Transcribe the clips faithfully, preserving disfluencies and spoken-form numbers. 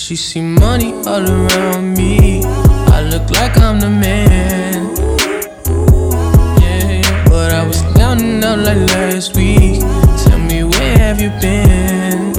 She see money all around me. I look like I'm the man. Yeah, yeah. But I was down and out like last week. Tell me, where have you been?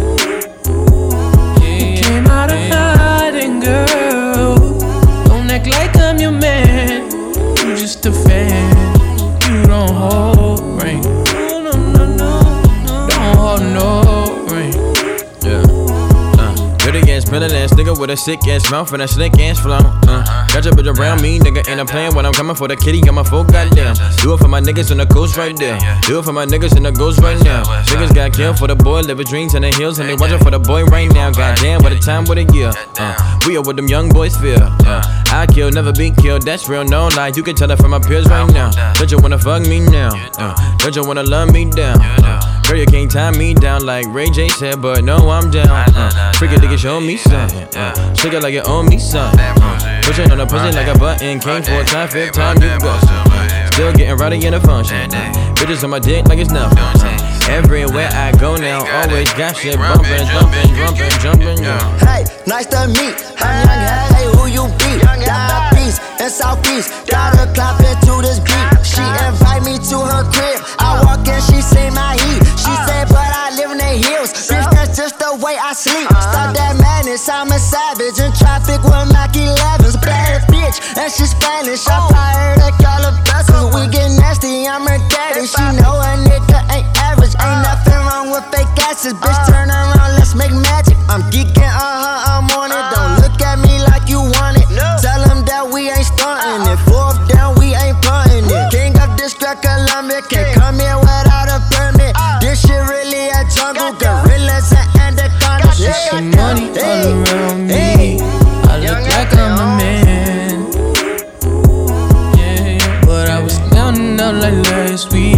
Yeah, you came out of hiding, girl. Don't act like I'm your man. You just a fan. You don't hold ring. No, no, no, no. Don't hold no ring. Yeah. Uh, dirty ass, better ass nigga with a sick ass mouth and a slick ass flow. Uh, got your bitch around me, nigga. Ain't a plan when I'm coming for the kitty. Got my full goddamn. Do it for my niggas in the coast right there. Do it for my niggas in the ghost right now. Niggas got killed for the boy, living dreams in the hills, and they watching for the boy right now. Goddamn, what a time, what a year. Uh, we are what them young boys feel. Uh, I kill, never be killed. That's real, no lie. You can tell it from my peers right now. Don't you wanna fuck me now? Uh, don't you wanna love me down? Uh, girl, you can't tie me down like Ray J said, but no, I'm down. Uh, freaky nigga, show me something. Uh, shake it like you owe me something. Uh, pushing on the pussy like a button. Came for a time, fifth time you go. Uh, still getting rowdy in the function. Uh, bitches on my dick like it's nothing. Uh, everywhere I go now, always got shit bumping, jumping, jumping, jumping. Yeah. Hey, nice to meet. I'm young, hey, who you be? Down east and southeast. Got her clapping to this beat. She invite me to her crib. I walk in, she see my heat. She said, but I live in the hills. Bitch, that's just the way I sleep. Stop that madness, I'm a savage. In traffic with Mac elevens. Bad bitch, and she Spanish. I fired at Calabasas. We get nasty, I'm her daddy. She know a nigga ain't average. Ain't nothing wrong with fake asses. Bitch, turn around, let's make magic. I'm geeking, uh-huh, I'm on it. Don't look at me like you want it. Tell them that we ain't stunting it. Fourth down, we ain't punting it. King of District Columbia, can't come here without a permit. This shit really a jungle, gorillas and anacondas. She see money all around me. I look like I'm the man. Yeah, yeah. But I was down and out like last week.